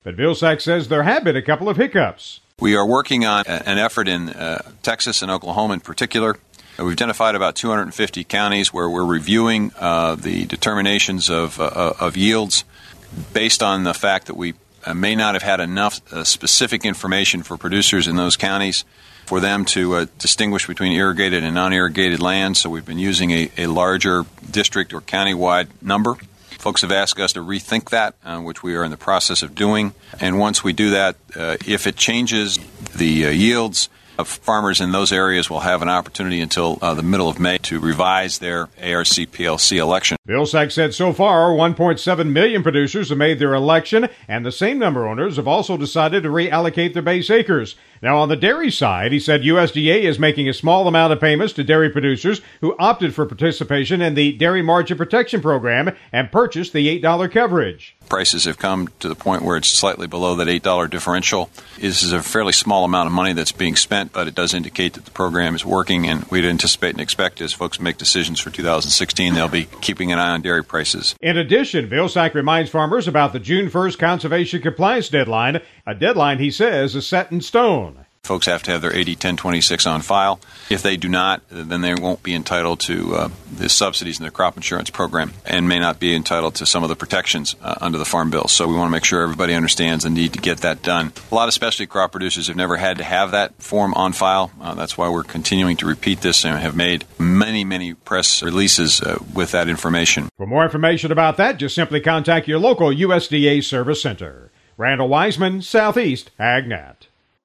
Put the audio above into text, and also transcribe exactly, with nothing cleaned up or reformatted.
But Vilsack says there have been a couple of hiccups. We are working on an effort in uh, Texas and Oklahoma in particular. We've identified about two hundred fifty counties where we're reviewing uh, the determinations of, uh, of yields based on the fact that we uh, may not have had enough uh, specific information for producers in those counties for them to uh, distinguish between irrigated and non-irrigated land. So we've been using a, a larger district or county-wide number. Folks have asked us to rethink that, uh, which we are in the process of doing. And once we do that, uh, if it changes the uh, yields, of farmers in those areas will have an opportunity until uh, the middle of May to revise their A R C P L C election. Vilsack said so far one point seven million producers have made their election, and the same number of owners have also decided to reallocate their base acres. Now, on the dairy side, he said U S D A is making a small amount of payments to dairy producers who opted for participation in the Dairy Margin Protection Program and purchased the eight dollar coverage. Prices have come to the point where it's slightly below that eight dollar differential. This is a fairly small amount of money that's being spent, but it does indicate that the program is working, and we'd anticipate and expect as folks make decisions for two thousand sixteen, they'll be keeping an eye on dairy prices. In addition, Vilsack reminds farmers about the June first conservation compliance deadline, a deadline he says is set in stone. Folks have to have their eighty ten twenty-six on file. If they do not, then they won't be entitled to uh, the subsidies in the crop insurance program and may not be entitled to some of the protections uh, under the Farm Bill. So we want to make sure everybody understands the need to get that done. A lot of specialty crop producers have never had to have that form on file. Uh, that's why we're continuing to repeat this and have made many, many press releases uh, with that information. For more information about that, just simply contact your local U S D A Service Center. Randall Wiseman, Southeast AgNet.